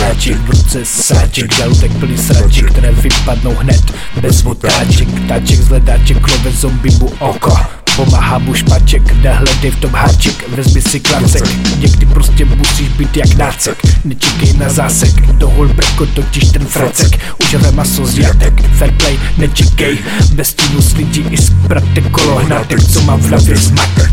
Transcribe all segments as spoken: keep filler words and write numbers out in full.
dáček, v ruce sáček, žalutek plný sraček, které vypadnou hned bez otáček. Táček zhledáček, klove zombie mu oko, pomáhá mu špaček, nehledej v tom háček, vezmi si klacek, někdy prostě musíš být jak nácek, nečekej na zásek, dohol brko, totiž ten fracek, užere maso z jatek, fair play, nečekej, bez stínu slidí i zpratek kolo hnatek, co má v hlavě zmatek.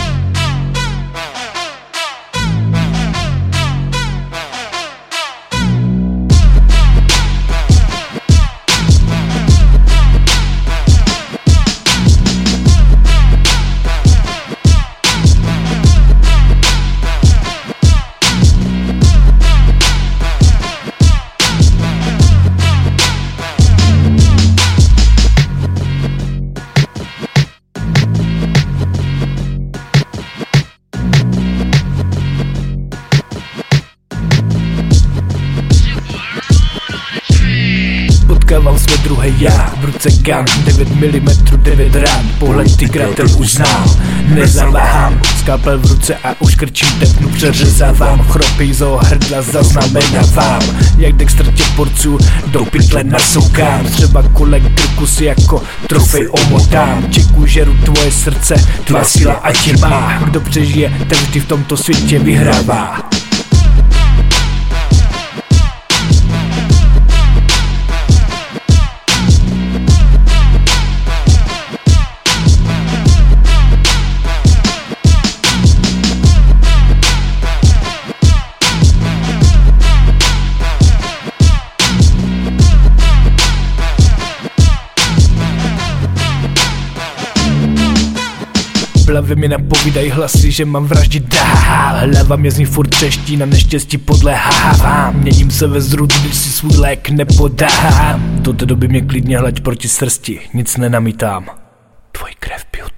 Potkával své druhé já, v ruce gun, devět milimetrů, devět rán, pohled tygratel už znám, nezaváhám, skalpel v ruce a už krčím, tepnu, přeřezávám, chropy zo hrdla zaznamenávám, jak Dexter tě porců do pytle nasoukám, třeba kolek drku si jako trofej omotám, čeku žeru tvoje srdce, tvá síla a tě má, kdo přežije, ten vždy v tomto světě vyhrává. V hlavě mi napovídají hlasy, že mám vraždit dál. Hlava mě z ní furt třeští, na neštěstí podléhávám. Měním se ve zrůd, když si svůj lék nepodám. Do té doby mě klidně hlaď proti srsti, nic nenamítám. Tvoji krev piju.